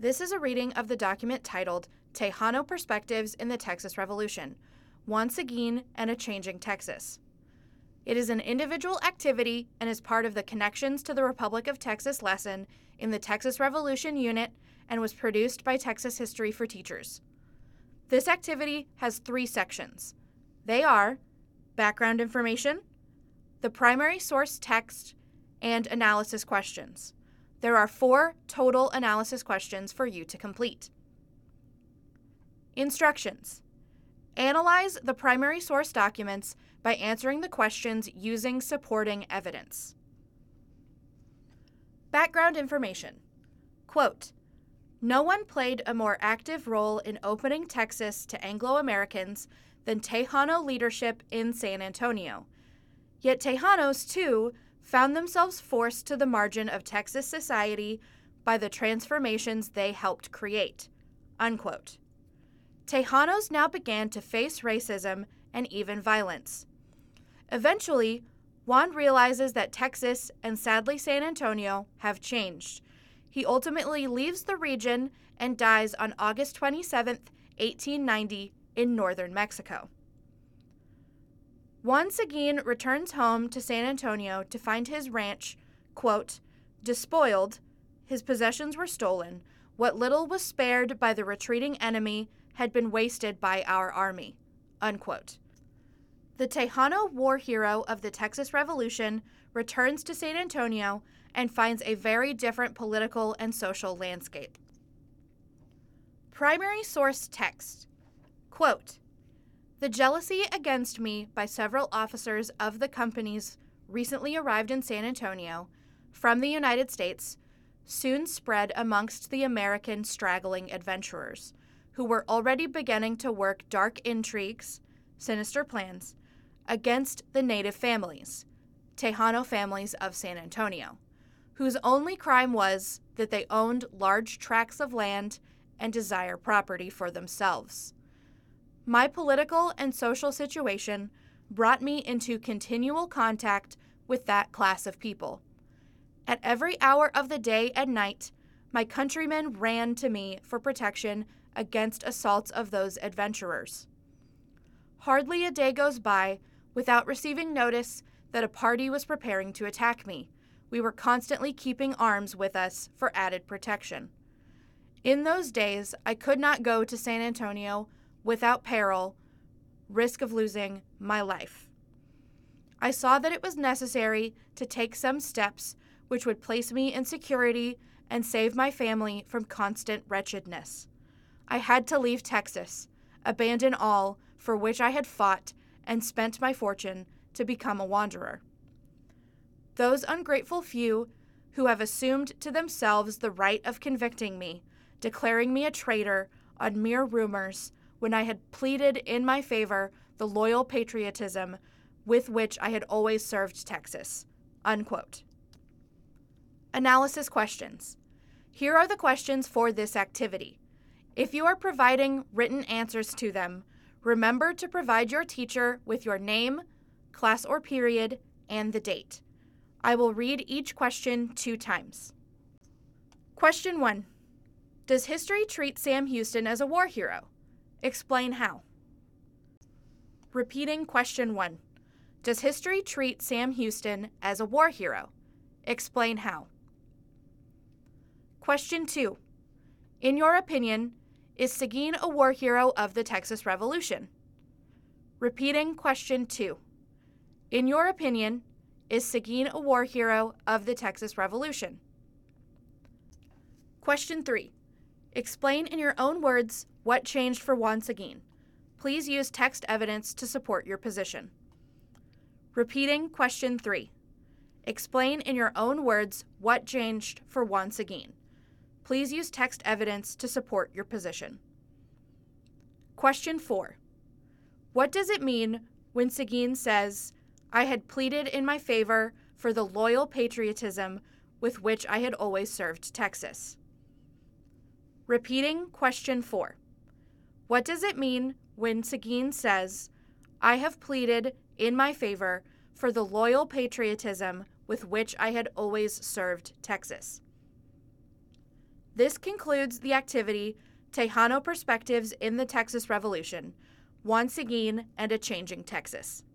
This is a reading of the document titled Tejano Perspectives in the Texas Revolution, Juan Seguin and a Changing Texas. It is an individual activity and is part of the Connections to the Republic of Texas lesson in the Texas Revolution unit and was produced by Texas History for Teachers. This activity has 3 sections. They are background information, the primary source text, and analysis questions. There are 4 total analysis questions for you to complete. Instructions. Analyze the primary source documents by answering the questions using supporting evidence. Background information. Quote, "No one played a more active role in opening Texas to Anglo-Americans than Tejano leadership in San Antonio. Yet Tejanos, too, found themselves forced to the margin of Texas society by the transformations they helped create." Unquote. Tejanos now began to face racism and even violence. Eventually, Juan realizes that Texas and sadly San Antonio have changed. He ultimately leaves the region and dies on August 27, 1890, in northern Mexico. Juan Seguin returns home to San Antonio to find his ranch, quote, "despoiled, his possessions were stolen, what little was spared by the retreating enemy had been wasted by our army," unquote. The Tejano war hero of the Texas Revolution returns to San Antonio and finds a very different political and social landscape. Primary source text. Quote, "The jealousy against me by several officers of the companies recently arrived in San Antonio from the United States soon spread amongst the American straggling adventurers, who were already beginning to work dark intrigues, sinister plans, against the native families, Tejano families of San Antonio, whose only crime was that they owned large tracts of land and desire property for themselves. My political and social situation brought me into continual contact with that class of people. At every hour of the day and night, my countrymen ran to me for protection against assaults of those adventurers. Hardly a day goes by without receiving notice that a party was preparing to attack me. We were constantly keeping arms with us for added protection. In those days, I could not go to San Antonio without peril, risk of losing my life. I saw that it was necessary to take some steps which would place me in security and save my family from constant wretchedness. I had to leave Texas, abandon all for which I had fought and spent my fortune to become a wanderer. Those ungrateful few who have assumed to themselves the right of convicting me, declaring me a traitor on mere rumors, when I had pleaded in my favor the loyal patriotism with which I had always served Texas." Unquote. Analysis questions. Here are the questions for this activity. If you are providing written answers to them, remember to provide your teacher with your name, class or period, and the date. I will read each question 2 times. Question 1. Does history treat Sam Houston as a war hero? Explain how. Repeating question 1. Does history treat Sam Houston as a war hero? Explain how. Question 2. In your opinion, is Seguin a war hero of the Texas Revolution? Repeating question 2. In your opinion, is Seguin a war hero of the Texas Revolution? Question 3. Explain in your own words what changed for Juan Seguin. Please use text evidence to support your position. Repeating question 3. Explain in your own words what changed for Juan Seguin. Please use text evidence to support your position. Question 4. What does it mean when Seguin says, "I had pleaded in my favor for the loyal patriotism with which I had always served Texas"? Repeating question 4. What does it mean when Seguin says, "I have pleaded in my favor for the loyal patriotism with which I had always served Texas"? This concludes the activity Tejano Perspectives in the Texas Revolution, One Seguin and a Changing Texas.